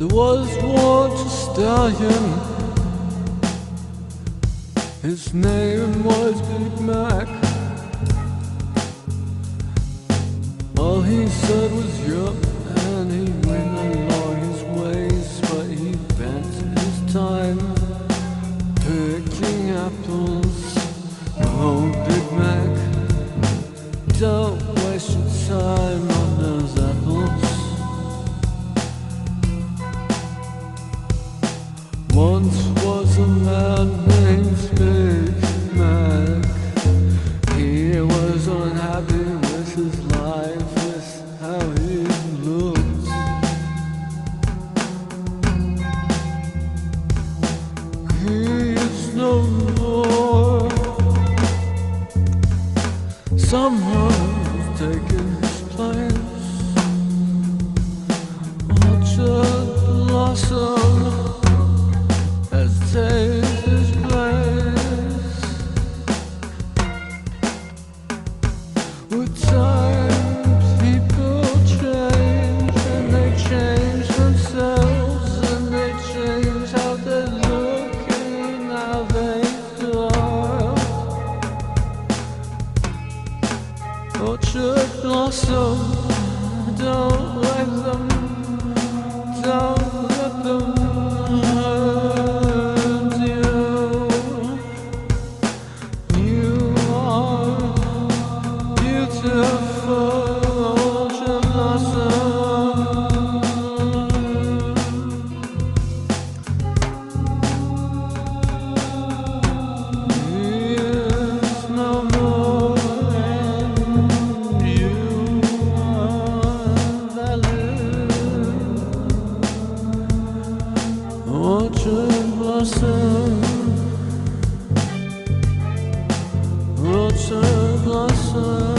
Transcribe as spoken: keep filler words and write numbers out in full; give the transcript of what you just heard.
There was once a stallion. His name was Big Mac. All he said was yup, and he went along his ways, but he spent his time picking apples. Oh, Big Mac, don't waste your time on those apples. Once was a man named Big Mac. He was unhappy with his life, with how he looked. He is no more. Someone has taken his place. Orchard blossom has taken his place. With time, people change, and they change themselves, and they change how they look and how they feel. Orchard blossom, don't let them, don't let them hurt you. You are beautiful, orchard blossom. He is no more, and you are valid. Orchard blossom, orchard blossom.